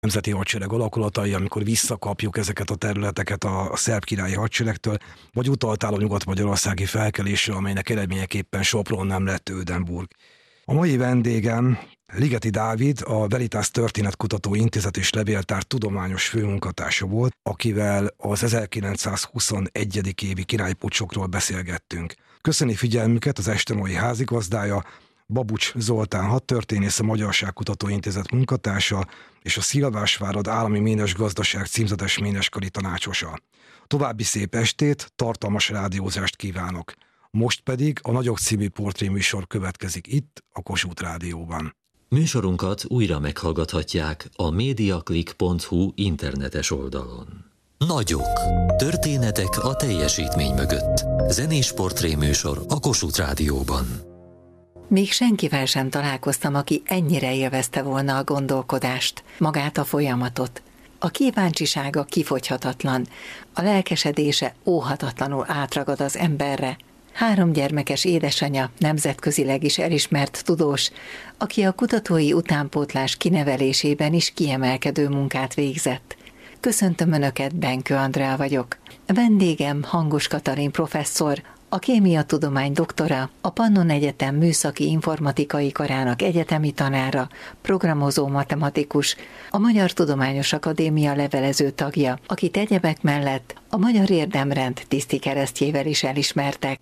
nemzeti hadsereg alakulatai, amikor visszakapjuk ezeket a területeket a szerb királyi hadseregtől, vagy utaltál a nyugat-magyarországi felkelésre, amelynek eredményeképpen Sopron nem lett Ödenburg. A mai vendégem Ligeti Dávid, a Veritas Történetkutató Intézet és Levéltár tudományos főmunkatársa volt, akivel az 1921. évi királypuccsokról beszélgettünk. Köszöni figyelmüket az este mai házigazdája, Babucs Zoltán hadtörténész, a Magyarságkutató Intézet munkatársa és a Szilvásvárad Állami Ménesgazdaság címzetes méneskari tanácsosa. További szép estét, tartalmas rádiózást kívánok. Most pedig a Nagyok című portréműsor következik itt, a Kossuth Rádióban. Műsorunkat újra meghallgathatják a mediaclick.hu internetes oldalon. Nagyok. Történetek a teljesítmény mögött. Zenés portréműsor a Kossuth Rádióban. Még senkivel sem találkoztam, aki ennyire élvezte volna a gondolkodást, magát a folyamatot. A kíváncsisága kifogyhatatlan, a lelkesedése óhatatlanul átragad az emberre. 3 gyermekes édesanyja, nemzetközileg is elismert tudós, aki a kutatói utánpótlás kinevelésében is kiemelkedő munkát végzett. Köszöntöm Önöket, Benkő Andrea vagyok. Vendégem Hangos Katalin professzor, a kémiatudomány doktora, a Pannon Egyetem műszaki informatikai karának egyetemi tanára, programozó matematikus, a Magyar Tudományos Akadémia levelező tagja, akit egyebek mellett a Magyar Érdemrend tisztikeresztjével is elismertek.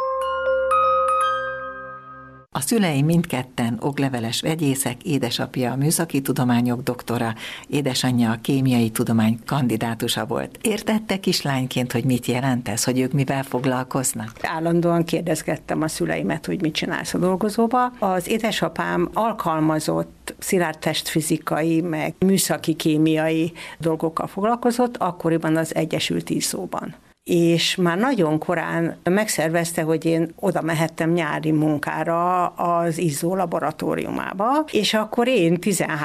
A szülei mindketten okleveles vegyészek, édesapja a műszaki tudományok doktora, édesanyja a kémiai tudomány kandidátusa volt. Értette kislányként, hogy mit jelent ez, hogy ők mivel foglalkoznak? Állandóan kérdezgettem a szüleimet, hogy mit csinálsz a dolgozóba. Az édesapám alkalmazott szilárd testfizikai, meg műszaki kémiai dolgokkal foglalkozott, akkoriban az Egyesült Izzóban. És már nagyon korán megszervezte, hogy én oda mehettem nyári munkára az Izzó laboratóriumába, és akkor én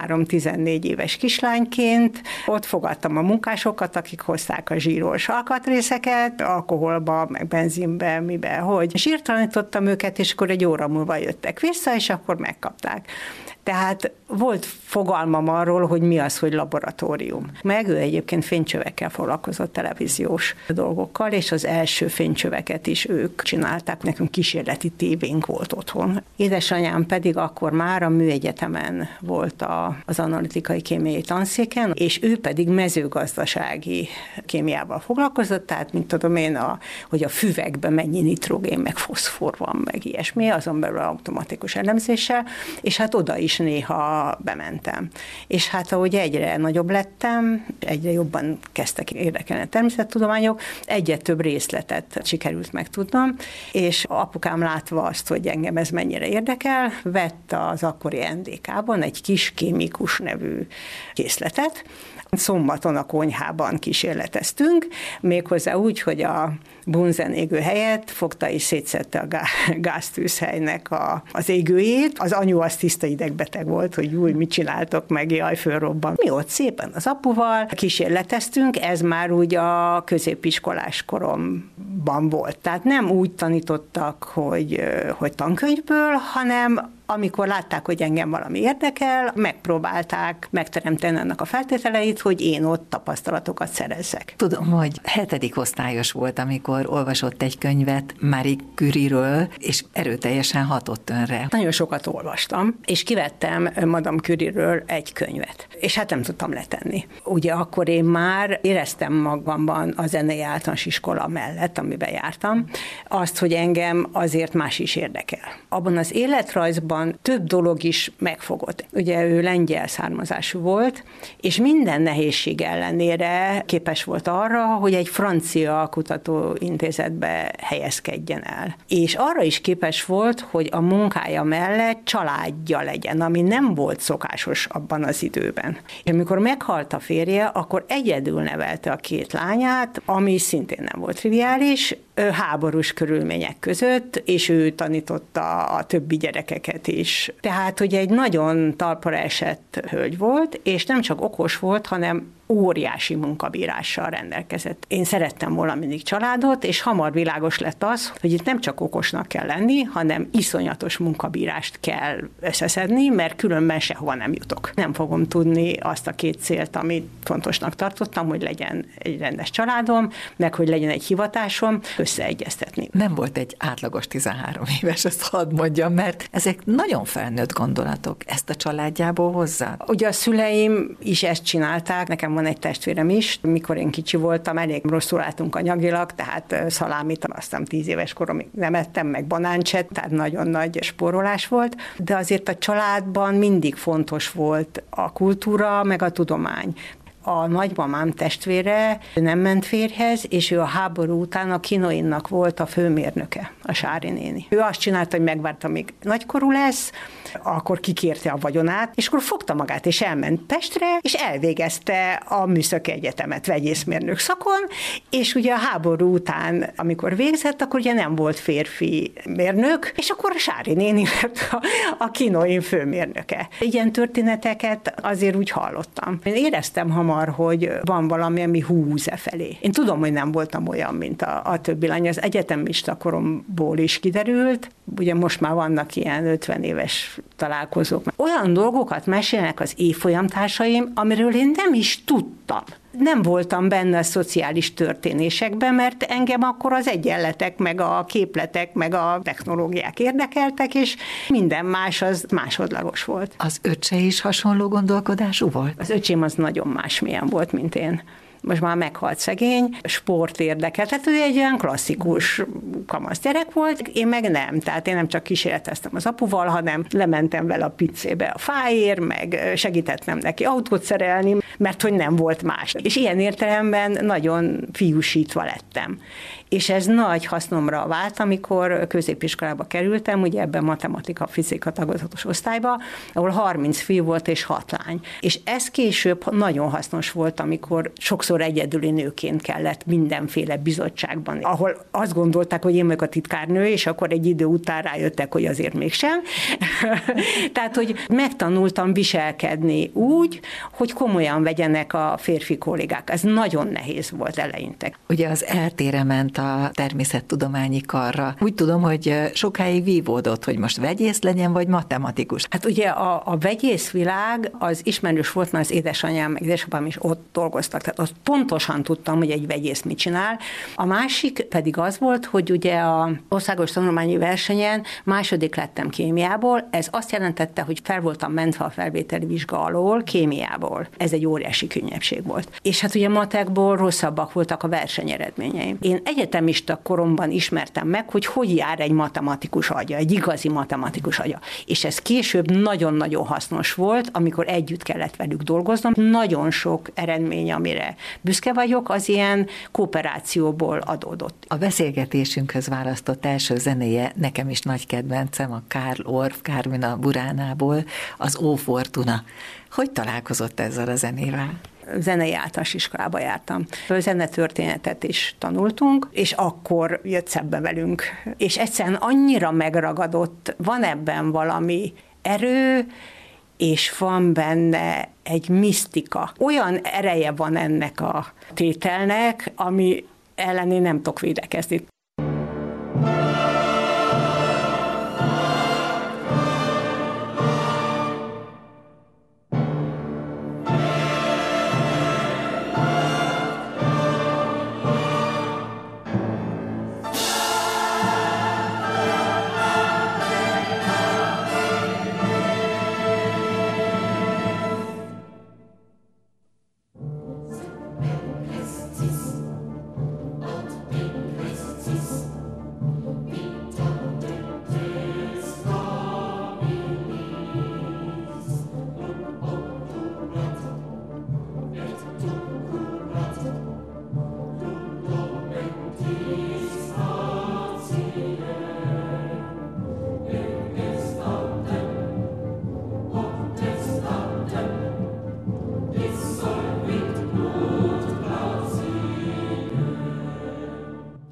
13-14 éves kislányként ott fogadtam a munkásokat, akik hozták a zsíros alkatrészeket, alkoholba, meg benzinbe, mibe, hogy zsírtalanítottam őket, és akkor egy óra múlva jöttek vissza, és akkor megkapták. Tehát volt fogalmam arról, hogy mi az, hogy laboratórium. Meg ő egyébként fénycsövekkel foglalkozott, televíziós dolgokkal, és az első fénycsöveket is ők csinálták. Nekünk kísérleti tévénk volt otthon. Édesanyám pedig akkor már a Műegyetemen volt az analitikai kémiai tanszéken, és ő pedig mezőgazdasági kémiával foglalkozott, tehát mint tudom én, hogy a füvekben mennyi nitrogén, meg foszfor van, meg ilyesmi, azon belül automatikus elemzéssel, és hát oda is néha bementem. És hát ahogy egyre nagyobb lettem, egyre jobban kezdtek érdekelni a természettudományok, egyre több részletet sikerült megtudnom, és apukám látva azt, hogy engem ez mennyire érdekel, vett az akkori NDK-ban egy kis kémikus nevű készletet. Szombaton a konyhában kísérleteztünk, méghozzá úgy, hogy a bunzen égő helyett fogta és szétszedte a gáztűzhelynek az égőjét. Az anyu az tiszta idegbeteg volt, hogy új, mit csináltok meg, jaj, fölrobban. Mi ott szépen az apuval kísérleteztünk, ez már úgy a középiskolás koromban volt. Tehát nem úgy tanítottak, hogy tankönyvből, hanem amikor látták, hogy engem valami érdekel, megpróbálták megteremteni annak a feltételeit, hogy én ott tapasztalatokat szerezzek. Tudom, hogy 7. osztályos volt, amikor olvasott egy könyvet Marie Curie-ről, és erőteljesen hatott önre. Nagyon sokat olvastam, és kivettem Madame Curie-ről egy könyvet, és hát nem tudtam letenni. Ugye akkor én már éreztem magamban a zenei általános iskola mellett, amiben jártam, azt, hogy engem azért más is érdekel. Abban az életrajzban több dolog is megfogott. Ugye ő lengyel származású volt, és minden nehézség ellenére képes volt arra, hogy egy francia kutatóintézetbe helyezkedjen el. És arra is képes volt, hogy a munkája mellett családja legyen, ami nem volt szokásos abban az időben. És amikor meghalt a férje, akkor egyedül nevelte a 2 lányát, ami szintén nem volt triviális, háborús körülmények között, és ő tanította a többi gyerekeket is. Tehát, hogy egy nagyon talpra esett hölgy volt, és nem csak okos volt, hanem óriási munkabírással rendelkezett. Én szerettem volna mindig családot, és hamar világos lett az, hogy itt nem csak okosnak kell lenni, hanem iszonyatos munkabírást kell összeszedni, mert különben sehova nem jutok. Nem fogom tudni azt a két célt, amit fontosnak tartottam, hogy legyen egy rendes családom, meg hogy legyen egy hivatásom, összeegyeztetni. Nem volt egy átlagos 13 éves, ezt hadd mondjam, mert ezek nagyon felnőtt gondolatok. Ezt a családjából hozzá. Ugye a szüleim is ezt csinálták, nekem van egy testvérem is, mikor én kicsi voltam, elég rosszul álltunk anyagilag, tehát szalámit aztán 10 éves koromig nem ettem, meg banáncset, tehát nagyon nagy spórolás volt, de azért a családban mindig fontos volt a kultúra, meg a tudomány. A nagymamám testvére nem ment férjhez, és ő a háború után a Kinoinnak volt a főmérnöke, a Sári néni. Ő azt csinálta, hogy megvárta, míg nagykorú lesz, akkor kikérte a vagyonát, és akkor fogta magát, és elment Pestre, és elvégezte a Műszaki Egyetemet vegyészmérnök szakon, és ugye a háború után, amikor végzett, akkor ugye nem volt férfi mérnök, és akkor a Sári néni lett a Kinoin főmérnöke. Ilyen történeteket azért úgy hallottam. Én éreztem hamar, hogy van valami, ami húz felé. Én tudom, hogy nem voltam olyan, mint a többi lány. Az egyetemista koromból is kiderült, ugye most már vannak ilyen 50 éves találkozók. Olyan dolgokat mesélnek az évfolyamtársaim, amiről én nem is tudtam. Nem voltam benne a szociális történésekben, mert engem akkor az egyenletek, meg a képletek, meg a technológiák érdekeltek, és minden más az másodlagos volt. Az öccse is hasonló gondolkodású volt? Az öcsém az nagyon másmilyen volt, mint én. Most már meghalt szegény, sport érdekel, tehát ő egy olyan klasszikus kamasz gyerek volt, én meg nem, tehát én nem csak kísérleteztem az apuval, hanem lementem vele a piccébe a fáért, meg segítettem neki autót szerelni, mert hogy nem volt más. És ilyen értelemben nagyon fiúsítva lettem. És ez nagy hasznomra vált, amikor középiskolába kerültem, ugye ebben matematika-fizika tagozatos osztályba, ahol 30 fiú volt és 6 lány. És ez később nagyon hasznos volt, amikor sokszor egyedüli nőként kellett mindenféle bizottságban, ahol azt gondolták, hogy én vagyok a titkárnő, és akkor egy idő után rájöttek, hogy azért mégsem. Tehát, hogy megtanultam viselkedni úgy, hogy komolyan vegyenek a férfi kollégák. Ez nagyon nehéz volt eleinte. Ugye az eltére ment a természettudományi karra. Úgy tudom, hogy sokáig vívódott, hogy most vegyész legyen, vagy matematikus. Hát ugye a vegyészvilág az ismerős volt, mert az édesanyám, meg édesapám is ott dolgoztak, tehát azt pontosan tudtam, hogy egy vegyész mit csinál. A másik pedig az volt, hogy ugye a országos tanulmányi versenyen második lettem kémiából, ez azt jelentette, hogy fel voltam mentve a felvételi vizsga alól kémiából. Ez egy óriási könnyebbség volt. És hát ugye matekból rosszabbak voltak a versenyeredményeim. Én egyetemista koromban ismertem meg, hogy jár egy matematikus agya, egy igazi matematikus agya. És ez később nagyon-nagyon hasznos volt, amikor együtt kellett velük dolgoznom. Nagyon sok eredmény, amire büszke vagyok, az ilyen kooperációból adódott. A beszélgetésünkhöz választott első zenéje nekem is nagy kedvencem, a Karl Orff Carmina Buránából, az Ó Fortuna. Hogy találkozott ezzel a zenével? Zenei általános iskolába jártam. Zenetörténetet is tanultunk, és akkor jött szembe velünk. És egyszerűen annyira megragadott, van ebben valami erő, és van benne egy misztika. Olyan ereje van ennek a tételnek, ami ellen én nem tudok védekezni. Christus, und in Christus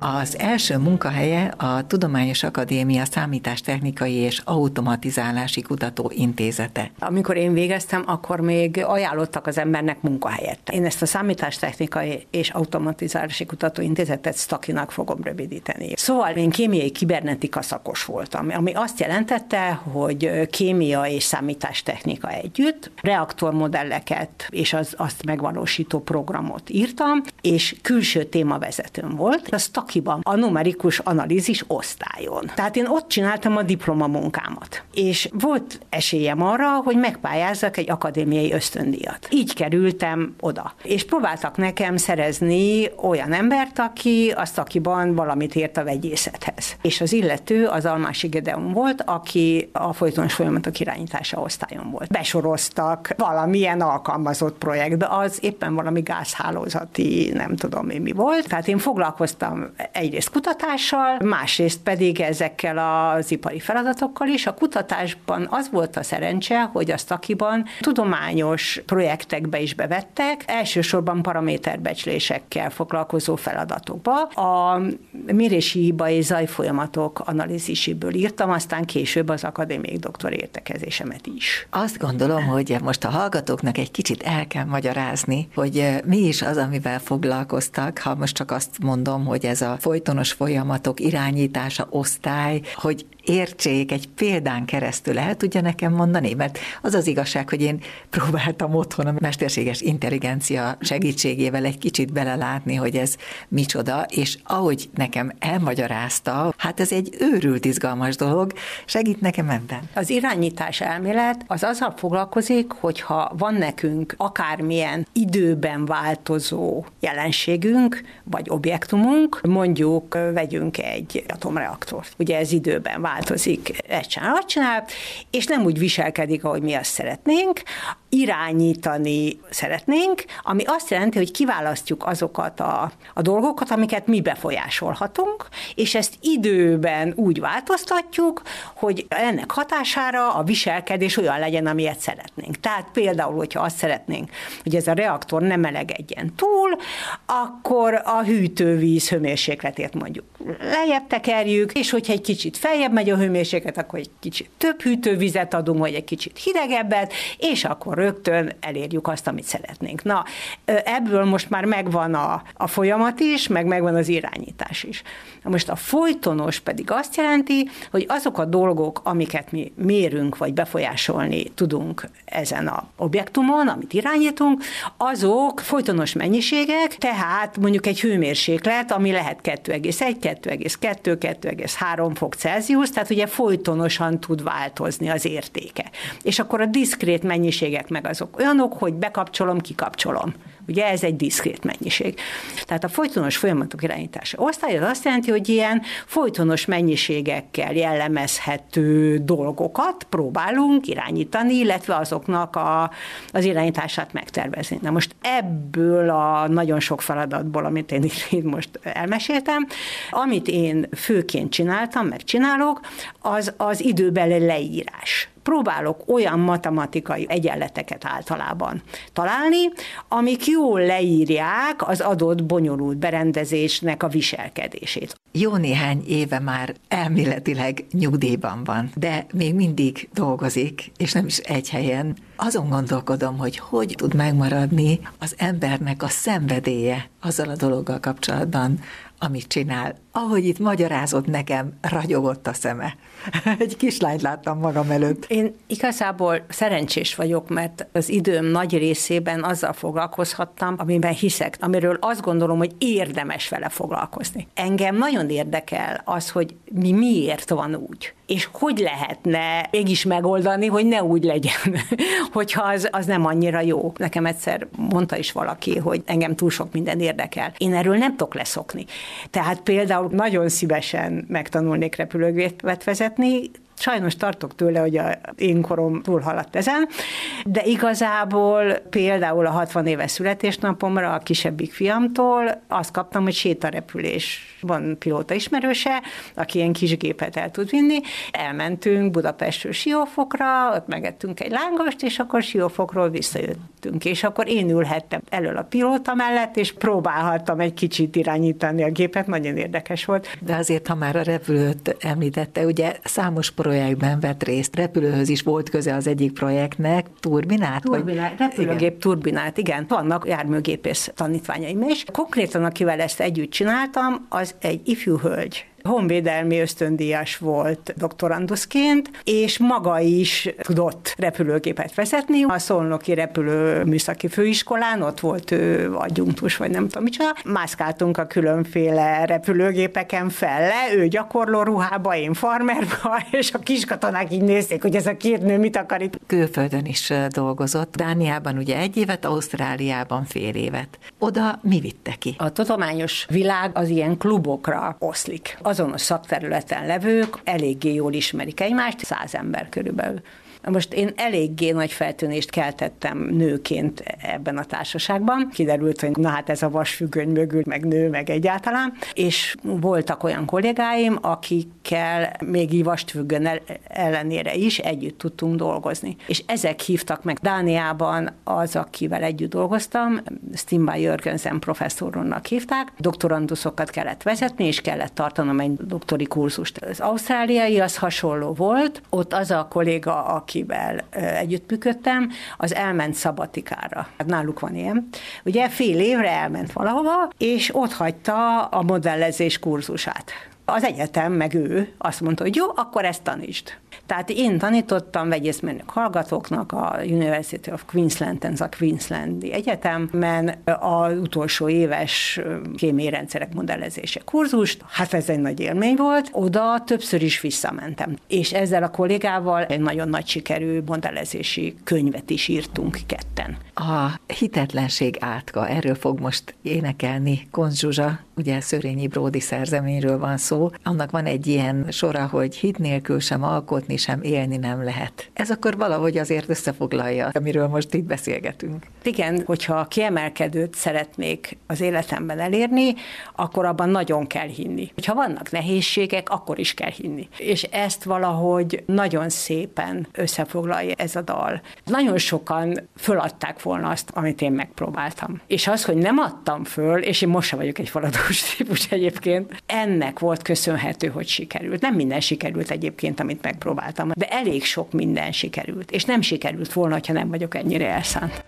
Az első munkahelye a Tudományos Akadémia Számítástechnikai és Automatizálási Kutatóintézete. Amikor én végeztem, akkor még ajánlottak az embernek munkahelyet. Én ezt a Számítástechnikai és Automatizálási Kutatóintézetet STAKI-nak fogom rövidíteni. Szóval én kémiai kibernetika szakos voltam, ami azt jelentette, hogy kémia és számítástechnika együtt, reaktormodelleket és azt megvalósító programot írtam, és külső témavezetőm volt a STAKI-ban, a numerikus analízis osztályon. Tehát én ott csináltam a diplomamunkámat. És volt esélyem arra, hogy megpályázzak egy akadémiai ösztöndíjat. Így kerültem oda. És próbáltak nekem szerezni olyan embert, aki a STAKI-ban valamit ért a vegyészethez. És az illető az Almási Gedeon volt, aki a folytonos folyamatok irányítása osztályon volt. Besoroztak valamilyen alkalmazott projektbe, az éppen valami gázhálózati, nem tudom én mi volt. Tehát én foglalkoztam egyrészt kutatással, másrészt pedig ezekkel az ipari feladatokkal is. A kutatásban az volt a szerencse, hogy a STAKI-ban tudományos projektekbe is bevettek, elsősorban paraméterbecslésekkel foglalkozó feladatokba. A mérési hiba és zajfolyamatok analíziséből írtam, aztán később az akadémiai doktori értekezésemet is. Azt gondolom, hogy most a hallgatóknak egy kicsit el kell magyarázni, hogy mi is az, amivel foglalkoztak, ha most csak azt mondom, hogy ez a folytonos folyamatok irányítása osztály, hogy értsék, egy példán keresztül el tudja nekem mondani, mert az az igazság, hogy én próbáltam otthon a mesterséges intelligencia segítségével egy kicsit belelátni, hogy ez micsoda, és ahogy nekem elmagyarázta, hát ez egy őrült izgalmas dolog, segít nekem ebben. Az irányítás elmélet az azzal foglalkozik, hogyha van nekünk akármilyen időben változó jelenségünk, vagy objektumunk, mondjuk vegyünk egy atomreaktort. Ugye ez időben változik, ezt csinál, és nem úgy viselkedik, ahogy mi azt szeretnénk, irányítani szeretnénk, ami azt jelenti, hogy kiválasztjuk azokat a dolgokat, amiket mi befolyásolhatunk, és ezt időben úgy változtatjuk, hogy ennek hatására a viselkedés olyan legyen, amilyet szeretnénk. Tehát például, hogyha azt szeretnénk, hogy ez a reaktor ne melegedjen túl, akkor a hűtővíz hőmérsékletét mondjuk lejjebb tekerjük, és hogyha egy kicsit feljebb megy a hőmérséklet, akkor egy kicsit több hűtővizet adunk, vagy egy kicsit hidegebbet, és akkor rögtön elérjük azt, amit szeretnénk. Na, ebből most már megvan a folyamat is, megvan az irányítás is. Most a folytonos pedig azt jelenti, hogy azok a dolgok, amiket mi mérünk, vagy befolyásolni tudunk ezen az objektumon, amit irányítunk, azok folytonos mennyiségek, tehát mondjuk egy hőmérséklet, ami lehet 2,1, 2,2, 2,3 fok Celsius, tehát ugye folytonosan tud változni az értéke. És akkor a diszkrét mennyiségek meg azok olyanok, hogy bekapcsolom, kikapcsolom. Ugye ez egy diszkrét mennyiség. Tehát a folytonos folyamatok irányítása osztály az azt jelenti, hogy ilyen folytonos mennyiségekkel jellemezhető dolgokat próbálunk irányítani, illetve azoknak az irányítását megtervezni. Na most ebből a nagyon sok feladatból, amit én itt most elmeséltem, amit én főként csináltam, meg csinálok, az időbeli leírás. Próbálok olyan matematikai egyenleteket általában találni, amik jól leírják az adott bonyolult berendezésnek a viselkedését. Jó néhány éve már elméletileg nyugdíjban van, de még mindig dolgozik, és nem is egy helyen. Azon gondolkodom, hogy tud megmaradni az embernek a szenvedélye azzal a dologgal kapcsolatban, amit csinál. Ahogy itt magyarázott nekem, ragyogott a szeme. Egy kislányt láttam magam előtt. Én igazából szerencsés vagyok, mert az időm nagy részében azzal foglalkozhattam, amiben hiszek, amiről azt gondolom, hogy érdemes vele foglalkozni. Engem nagyon érdekel az, hogy miért van úgy, és hogy lehetne mégis megoldani, hogy ne úgy legyen, hogyha az nem annyira jó. Nekem egyszer mondta is valaki, hogy engem túl sok minden érdekel. Én erről nem tudok leszokni. Tehát például nagyon szívesen megtanulnék repülőgépet vezetni, Sajnos tartok tőle, hogy én korom túlhaladt ezen, de igazából például a 60 éves születésnapomra a kisebbik fiamtól azt kaptam, hogy sétarepülés. Van pilóta ismerőse, aki ilyen kis gépet el tud vinni. Elmentünk Budapestről Siófokra, ott megettünk egy lángost, és akkor Siófokról visszajöttünk. És akkor én ülhettem elől a pilóta mellett, és próbálhattam egy kicsit irányítani a gépet, nagyon érdekes volt. De azért, ha már a repülőt említette, ugye számos projektben vett részt, repülőhöz is volt köze az egyik projektnek, turbinát? Repülőgép turbinát, igen. Vannak járműgépész tanítványaim is. Konkrétan, akivel ezt együtt csináltam, az egy ifjú hölgy. Honvédelmi ösztöndíjas volt doktoranduszként, és maga is tudott repülőgépet vezetni. A Szolnoki Repülőműszaki Főiskolán ott volt ő adjunktus, vagy nem tudom micsoda. Mászkáltunk a különféle repülőgépeken felle, ő gyakorló ruhába, én farmerba, és a kiskatonák így nézték, hogy ez a két nő mit akar itt. Külföldön is dolgozott. Dániában ugye 1 évet, Ausztráliában fél évet. Oda mi vitte ki? A tudományos világ az ilyen klubokra oszlik. Azonos szakterületen levők eléggé jól ismerik egymást, 100 ember körülbelül. Most én eléggé nagy feltűnést keltettem nőként ebben a társaságban. Kiderült, hogy na hát ez a vasfüggöny mögül, meg nő, meg egyáltalán. És voltak olyan kollégáim, akikkel még így vasfüggöny ellenére is együtt tudtunk dolgozni. És ezek hívtak meg Dániában, az, akivel együtt dolgoztam, Stimba Jörgensen professzornak hívták. Doktoranduszokat kellett vezetni, és kellett tartanom egy doktori kurzust. Az ausztráliai az hasonló volt, ott az a kolléga, akivel együttműködtem, az elment szabatikára. Náluk van ilyen. Ugye fél évre elment valahova, és ott hagyta a modellezés kurzusát. Az egyetem, meg ő azt mondta, hogy jó, akkor ezt tanítsd. Tehát én tanítottam vegyészmérnök hallgatóknak a University of Queensland-en, a Queenslandi Egyetemen az utolsó éves kémiai rendszerek modellezése kurzust. Hát ez egy nagy élmény volt. Oda többször is visszamentem. És ezzel a kollégával egy nagyon nagy sikerű modellezési könyvet is írtunk ketten. A hitetlenség átka, erről fog most énekelni Koncz Zsuzsa, ugye Szörényi Bródi szerzeményről van szó. Annak van egy ilyen sora, hogy hit nélkül sem alkotni, sem élni nem lehet. Ez akkor valahogy azért összefoglalja, amiről most itt beszélgetünk. Igen, hogyha kiemelkedőt szeretnék az életemben elérni, akkor abban nagyon kell hinni. Ha vannak nehézségek, akkor is kell hinni. És ezt valahogy nagyon szépen összefoglalja ez a dal. Nagyon sokan föladták volna azt, amit én megpróbáltam. És az, hogy nem adtam föl, és én most sem vagyok egy faladós típus egyébként, ennek volt köszönhető, hogy sikerült. Nem minden sikerült egyébként, amit megpróbáltam, de elég sok minden sikerült. És nem sikerült volna, ha nem vagyok ennyire elszánt.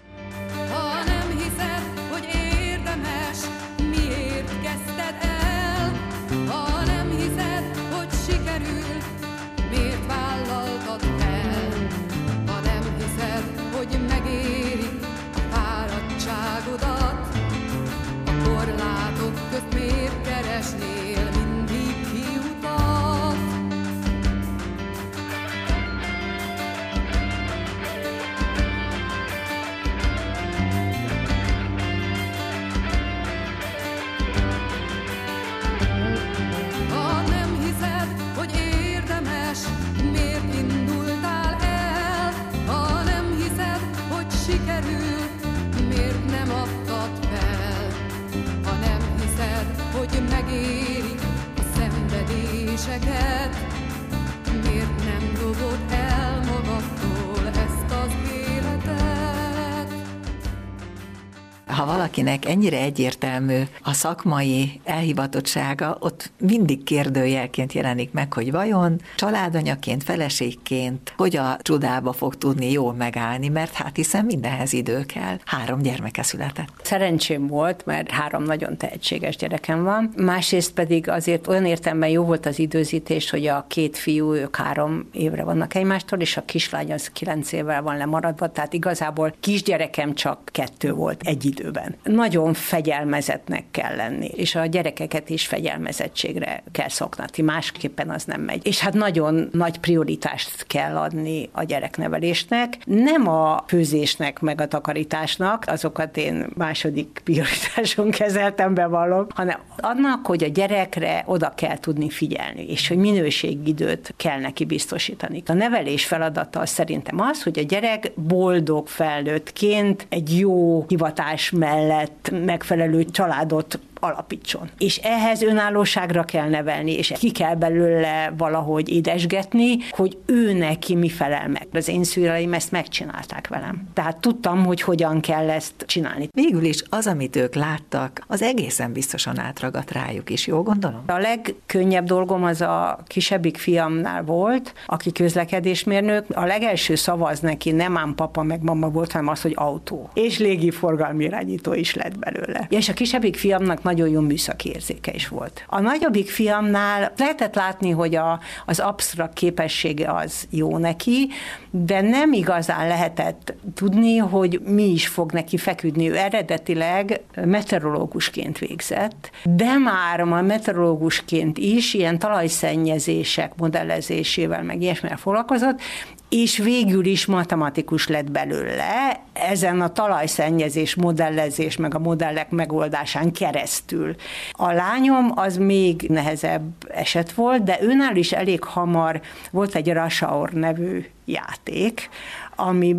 Miért nem dobod el magadtól ezt az életet? Ha valakinek ennyire egyértelmű a szakmai elhivatottsága, ott mindig kérdőjelként jelenik meg, hogy vajon családanyaként, feleségként hogy a csodába fog tudni jól megállni, mert hát hiszen mindenhez idő kell. 3 gyermeke született. Szerencsém volt, mert 3 nagyon tehetséges gyerekem van. Másrészt pedig azért olyan értelemben jó volt az időzítés, hogy a 2 fiú, ők 3 évre vannak egymástól, és a kislány az 9 évvel van lemaradva, tehát igazából kisgyerekem csak 2 volt egy időben. Nagyon fegyelmezetnek kell lenni, és a gyerekeket is fegyelmezettségre kell szoktatni, másképpen az nem megy. És hát nagyon nagy prioritást kell adni a gyereknevelésnek, nem a főzésnek meg a takarításnak, azokat én második prioritáson kezeltem, bevallom, hanem annak, hogy a gyerekre oda kell tudni figyelni, és hogy minőségidőt kell neki biztosítani. A nevelés feladata szerintem az, hogy a gyerek boldog felnőttként egy jó hivatás mellett megfelelő családot alapítson. És ehhez önállóságra kell nevelni, és ki kell belőle valahogy édesgetni, hogy ő neki mi felel meg. Az én szüleim ezt megcsinálták velem. Tehát tudtam, hogy hogyan kell ezt csinálni. Végül is az, amit ők láttak, az egészen biztosan átragadt rájuk is, jól gondolom? A legkönnyebb dolgom az a kisebbik fiamnál volt, aki közlekedésmérnök. A legelső szava az neki nem ám papa meg mama volt, hanem az, hogy autó. És légiforgalmi irányító is lett belőle. És a kisebbik fiamnak nagyon jó műszaki érzéke is volt. A nagyobbik fiamnál lehetett látni, hogy az absztrakt képessége az jó neki, de nem igazán lehetett tudni, hogy mi is fog neki feküdni. Ő eredetileg meteorológusként végzett, de már a meteorológusként is ilyen talajszennyezések modellezésével meg ilyesmivel foglalkozott, és végül is matematikus lett belőle, ezen a talajszennyezés modellezés meg a modellek megoldásán keresztül. A lányom az még nehezebb eset volt, de őnál is elég hamar volt egy Rush Hour nevű játék, ami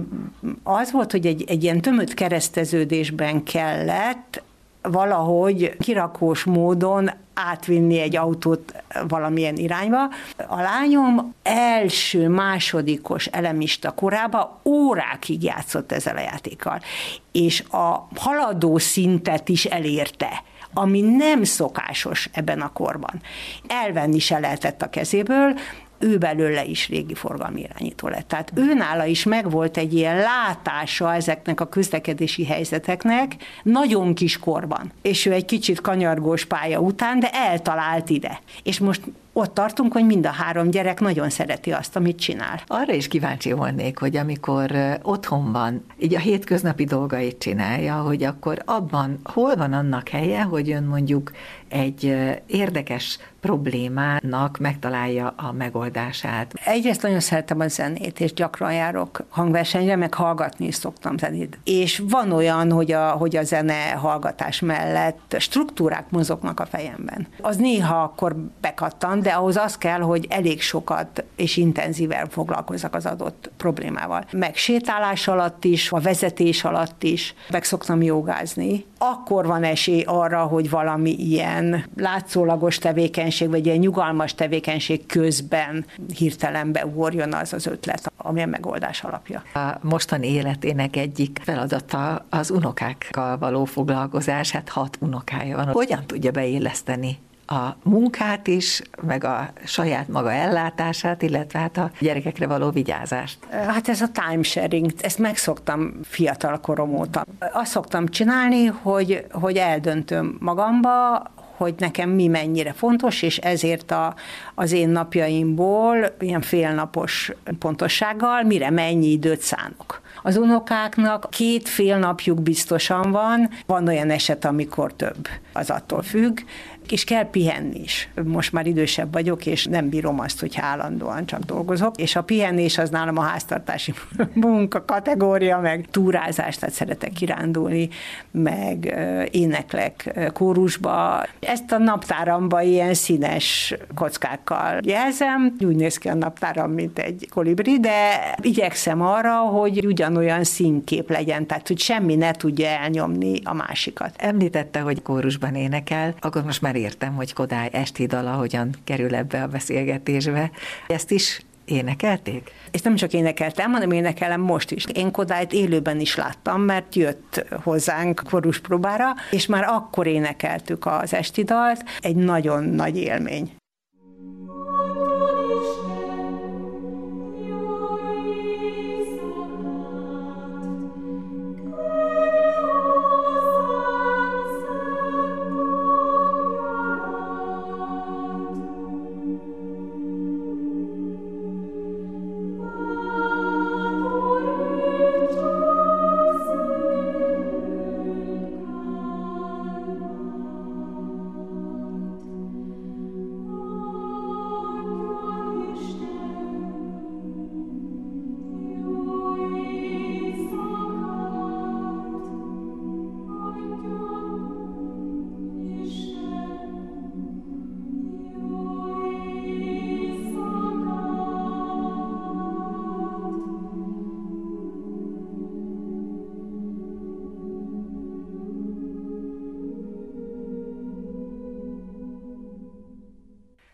az volt, hogy egy ilyen tömött kereszteződésben kellett valahogy kirakós módon átvinni egy autót valamilyen irányba. A lányom első, másodikos elemista korában órákig játszott ezzel a játékkal, és a haladó szintet is elérte, ami nem szokásos ebben a korban. Elvenni se lehetett a kezéből, ő belőle is régi forgalmi irányító lett. Tehát őnála is megvolt egy ilyen látása ezeknek a közlekedési helyzeteknek nagyon kis korban. És ő egy kicsit kanyargós pálya után, de eltalált ide. És most ott tartunk, hogy mind a három gyerek nagyon szereti azt, amit csinál. Arra is kíváncsi volnék, hogy amikor otthon van, így a hétköznapi dolgait csinálja, hogy akkor abban hol van annak helye, hogy ön mondjuk egy érdekes problémának megtalálja a megoldását. Egyrészt nagyon szeretem a zenét, és gyakran járok hangversenyre, meg hallgatni is szoktam zenét. És van olyan, hogy a zene hallgatás mellett struktúrák mozognak a fejemben. Az néha akkor bekattan, de ahhoz az kell, hogy elég sokat és intenzíven foglalkozzak az adott problémával. Meg sétálás alatt is, a vezetés alatt is, meg szoktam jogázni. Akkor van esély arra, hogy valami ilyen látszólagos tevékenység, vagy ilyen nyugalmas tevékenység közben hirtelen beugorjon az az ötlet, ami a megoldás alapja. A mostani életének egyik feladata az unokákkal való foglalkozás, hát 6 unokája van. Hogyan tudja beilleszteni a munkát is, meg a saját maga ellátását, illetve hát a gyerekekre való vigyázást? Hát ez a time sharing, ezt megszoktam fiatal korom óta. Azt szoktam csinálni, hogy eldöntöm magamba, hogy nekem mi mennyire fontos, és ezért az én napjaimból ilyen félnapos pontossággal mire mennyi időt szánok. Az unokáknak 2 fél napjuk biztosan van olyan eset, amikor több, az attól függ, és kell pihenni is. Most már idősebb vagyok, és nem bírom azt, hogy állandóan csak dolgozok, és a pihenés az nálam a háztartási munka kategória, meg túrázás, tehát szeretek kirándulni, meg éneklek kórusba. Ezt a naptáramba ilyen színes kockákkal jelzem, úgy néz ki a naptáram, mint egy kolibri, de igyekszem arra, hogy ugyanolyan színkép legyen, tehát hogy semmi ne tudja elnyomni a másikat. Említette, hogy kórusban énekel, akkor most már értem, hogy Kodály esti dala hogyan kerül ebbe a beszélgetésbe. Ezt is énekelték? És nem csak énekeltem, hanem énekelem most is. Én Kodályt élőben is láttam, mert jött hozzánk koruspróbára, és már akkor énekeltük az esti dalt. Egy nagyon nagy élmény.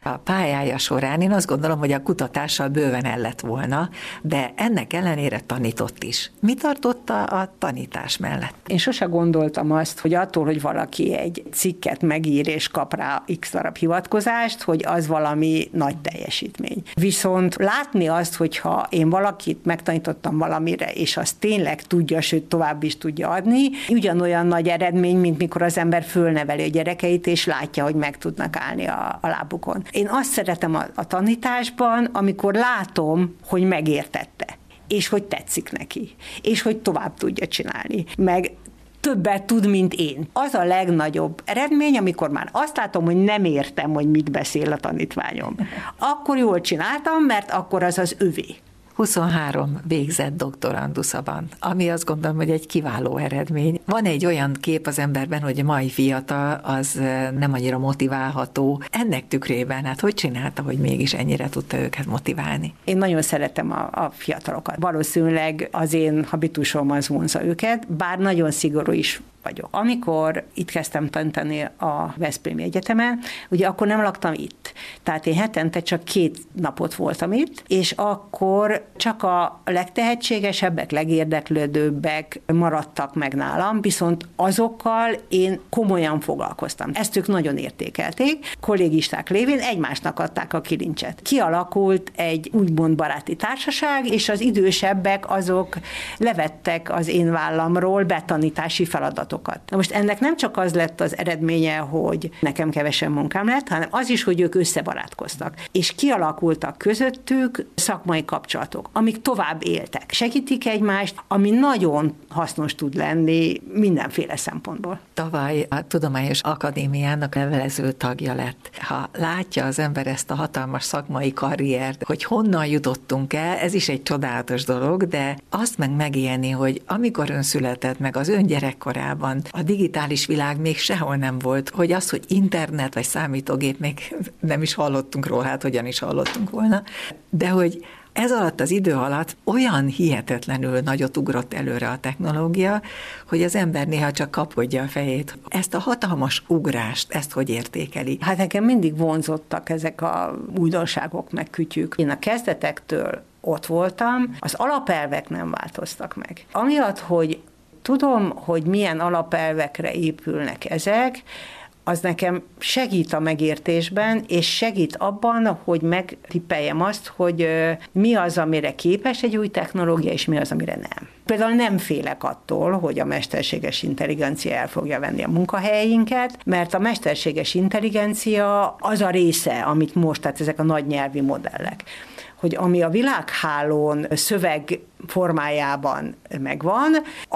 A pályája során én azt gondolom, hogy a kutatással bőven el lett volna, de ennek ellenére tanított is. Mi tartotta a tanítás mellett? Én sose gondoltam azt, hogy attól, hogy valaki egy cikket megír és kap rá x darab hivatkozást, hogy az valami nagy teljesítmény. Viszont látni azt, hogyha én valakit megtanítottam valamire, és azt tényleg tudja, sőt tovább is tudja adni, ugyanolyan nagy eredmény, mint mikor az ember fölneveli a gyerekeit, és látja, hogy meg tudnak állni a lábukon. Én azt szeretem a tanításban, amikor látom, hogy megértette, és hogy tetszik neki, és hogy tovább tudja csinálni, meg többet tud, mint én. Az a legnagyobb eredmény, amikor már azt látom, hogy nem értem, hogy mit beszél a tanítványom. Akkor jól csináltam, mert akkor az az övé. 23 végzett doktoranduszaban, ami azt gondolom, hogy egy kiváló eredmény. Van egy olyan kép az emberben, hogy a mai fiatal az nem annyira motiválható. Ennek tükrében, hát hogy csinálta, hogy mégis ennyire tudta őket motiválni? Én nagyon szeretem a fiatalokat. Valószínűleg az én habitusom az vonza őket, bár nagyon szigorú is vagyok. Amikor itt kezdtem tanítani a Veszprémi Egyetemen, ugye akkor nem laktam itt. Tehát én hetente csak 2 napot voltam itt, és akkor csak a legtehetségesebbek, legérdeklődőbbek maradtak meg nálam, viszont azokkal én komolyan foglalkoztam. Ezt ők nagyon értékelték. Kollégisták lévén egymásnak adták a kilincset. Kialakult egy úgymond baráti társaság, és az idősebbek azok levettek az én vállamról betanítási feladatokat. Na most ennek nem csak az lett az eredménye, hogy nekem kevesen munkám lett, hanem az is, hogy ők összebarátkoztak. És kialakultak közöttük szakmai kapcsolatok, amik tovább éltek. Segítik egymást, ami nagyon hasznos tud lenni mindenféle szempontból. Tavaly a Tudományos Akadémiának levelező tagja lett. Ha látja az ember ezt a hatalmas szakmai karriert, hogy honnan jutottunk el, ez is egy csodálatos dolog, de azt megélni, hogy amikor ön született, meg az ön gyerekkorában a digitális világ még sehol nem volt, hogy az, hogy internet vagy számítógép, még nem is hallottunk róla, hát hogyan is hallottunk volna, de hogy ez alatt az idő alatt olyan hihetetlenül nagyot ugrott előre a technológia, hogy az ember néha csak kapkodja a fejét. Ezt a hatalmas ugrást, ezt hogy értékeli? Hát nekem mindig vonzottak ezek a újdonságok, meg kütyük. Én a kezdetektől ott voltam, az alapelvek nem változtak meg. Amiatt, hogy tudom, hogy milyen alapelvekre épülnek ezek, az nekem segít a megértésben, és segít abban, hogy megtippeljem azt, hogy mi az, amire képes egy új technológia, és mi az, amire nem. Például nem félek attól, hogy a mesterséges intelligencia el fogja venni a munkahelyeinket, mert a mesterséges intelligencia az a része, amit most, tehát ezek a nagy nyelvi modellek, hogy ami a világhálón szöveg formájában megvan,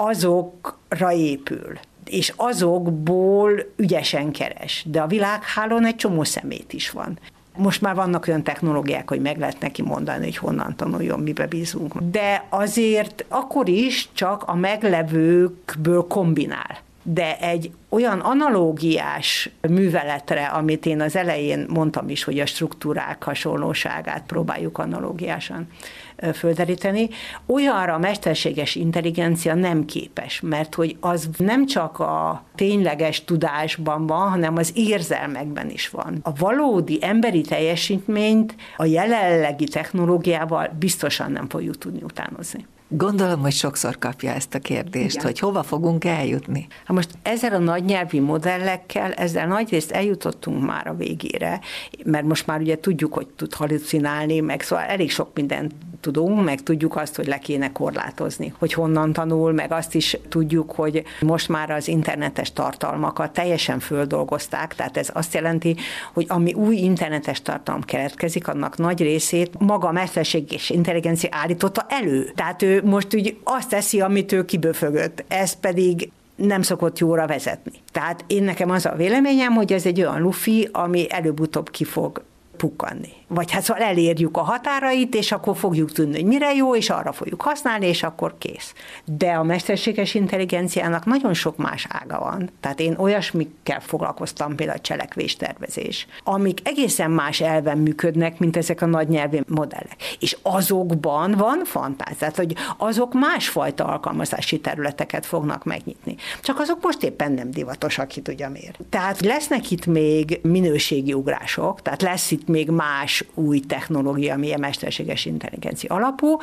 azokra épül, és azokból ügyesen keres. De a világhálón egy csomó szemét is van. Most már vannak olyan technológiák, hogy meg lehet neki mondani, hogy honnan tanuljon, mibe bízunk. De azért akkor is csak a meglevőkből kombinál. De egy olyan analógiás műveletre, amit én az elején mondtam is, hogy a struktúrák hasonlóságát próbáljuk analógiásan földeríteni, olyanra a mesterséges intelligencia nem képes, mert hogy az nem csak a tényleges tudásban van, hanem az érzelmekben is van. A valódi emberi teljesítményt a jelenlegi technológiával biztosan nem fogjuk tudni utánozni. Gondolom, hogy sokszor kapja ezt a kérdést, igen, hogy hova fogunk eljutni. Hát most ezzel a nagy nyelvi modellekkel, ezzel nagyrészt eljutottunk már a végére, mert most már ugye tudjuk, hogy tud halucinálni, meg szóval elég sok mindent tudunk, meg tudjuk azt, hogy le kéne korlátozni, hogy honnan tanul, meg azt is tudjuk, hogy most már az internetes tartalmakat teljesen földolgozták, tehát ez azt jelenti, hogy ami új internetes tartalom keletkezik, annak nagy részét maga a mesterséges intelligencia állította elő. Tehát ő most úgy azt teszi, amit ő kiböfögött. Ez pedig nem szokott jóra vezetni. Tehát én nekem az a véleményem, hogy ez egy olyan lufi, ami előbb-utóbb ki fog pukkanni. Vagy hát szóval elérjük a határait, és akkor fogjuk tudni, hogy mire jó, és arra fogjuk használni, és akkor kész. De a mesterséges intelligenciának nagyon sok más ága van. Tehát én olyasmikkel foglalkoztam, például a cselekvéstervezés, amik egészen más elven működnek, mint ezek a nagy nyelvi modellek. És azokban van fantázia, tehát hogy azok másfajta alkalmazási területeket fognak megnyitni. Csak azok most éppen nem divatosak, ki tudja miért. Tehát lesznek itt még minőségi ugrások, tehát lesz itt még más új technológia, ami a mesterséges intelligencia alapú.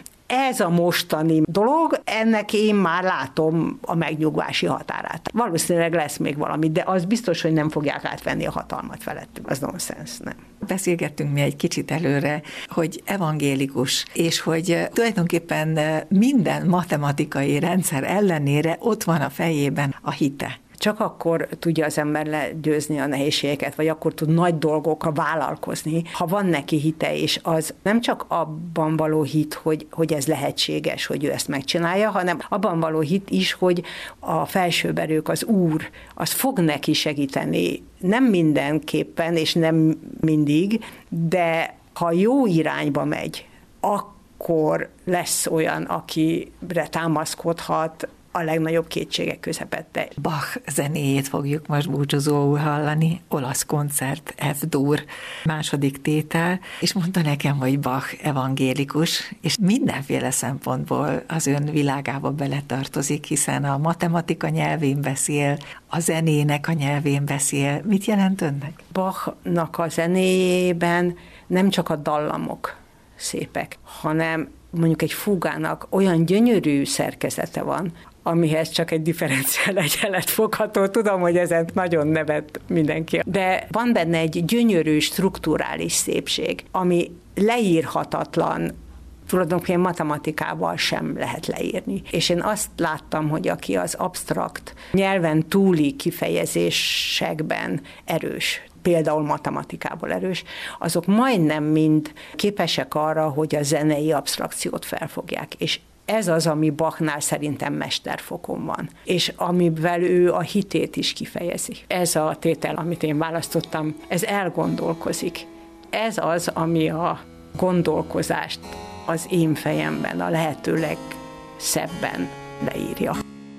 Ez a mostani dolog, ennek én már látom a megnyugvási határát. Valószínűleg lesz még valami, de az biztos, hogy nem fogják átvenni a hatalmat felettük. Az nonsens, nem. Beszélgettünk mi egy kicsit előre, hogy evangélikus, és hogy tulajdonképpen minden matematikai rendszer ellenére ott van a fejében a hite. Csak akkor tudja az ember legyőzni a nehézségeket, vagy akkor tud nagy dolgokra vállalkozni, ha van neki hite, és az nem csak abban való hit, hogy ez lehetséges, hogy ő ezt megcsinálja, hanem abban való hit is, hogy a felsőbb erők, az Úr, az fog neki segíteni. Nem mindenképpen, és nem mindig, de ha jó irányba megy, akkor lesz olyan, akire támaszkodhat, a legnagyobb kétségek közepette. Bach zenéjét fogjuk most búcsúzóul hallani, olasz koncert, F-dur, második tétel, és mondta nekem, hogy Bach evangélikus, és mindenféle szempontból az ön világába beletartozik, hiszen a matematika nyelvén beszél, a zenének a nyelvén beszél. Mit jelent önnek? Bachnak a zenéjében nem csak a dallamok szépek, hanem mondjuk egy fugának olyan gyönyörű szerkezete van, amihez csak egy differenciál egyenlet fogható. Tudom, hogy ezen nagyon nevet mindenki. De van benne egy gyönyörű strukturális szépség, ami leírhatatlan, tulajdonképpen matematikával sem lehet leírni. És én azt láttam, hogy aki az absztrakt nyelven túli kifejezésekben erős, például matematikával erős, azok majdnem mind képesek arra, hogy a zenei absztrakciót felfogják. És ez az, ami Bachnál szerintem mesterfokon van, és amivel ő a hitét is kifejezi. Ez a tétel, amit én választottam, ez elgondolkozik. Ez az, ami a gondolkozást az én fejemben a lehető legszebben leírja.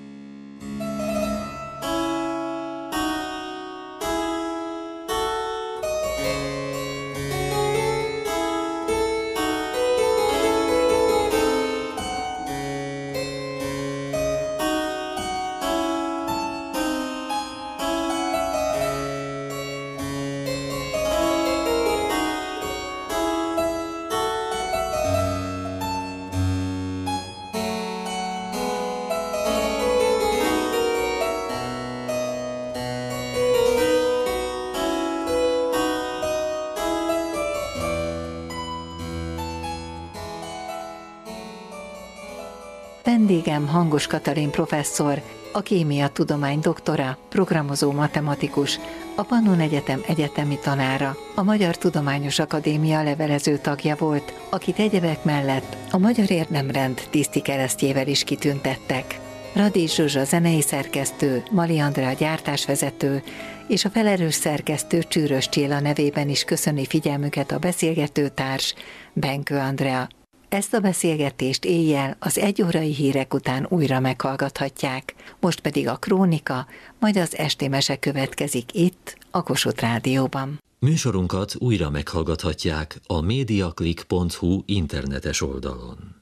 Vendégem Hangos Katalin professzor, a kémiatudomány doktora, programozó matematikus, a Pannon Egyetem egyetemi tanára, a Magyar Tudományos Akadémia levelező tagja volt, akit egyebek mellett a Magyar Érdemrend tiszti keresztjével is kitüntettek. Radics Zsuzsa zenei szerkesztő, Mali Andrea gyártásvezető és a felelős szerkesztő Csűrös Csilla nevében is köszöni figyelmüket a beszélgetőtárs, Benkő Andrea. Ezt a beszélgetést éjjel az 1 órai hírek után újra meghallgathatják, most pedig a krónika, majd az esti mese következik itt, a Kossuth Rádióban. Műsorunkat újra meghallgathatják a mediaclick.hu internetes oldalon.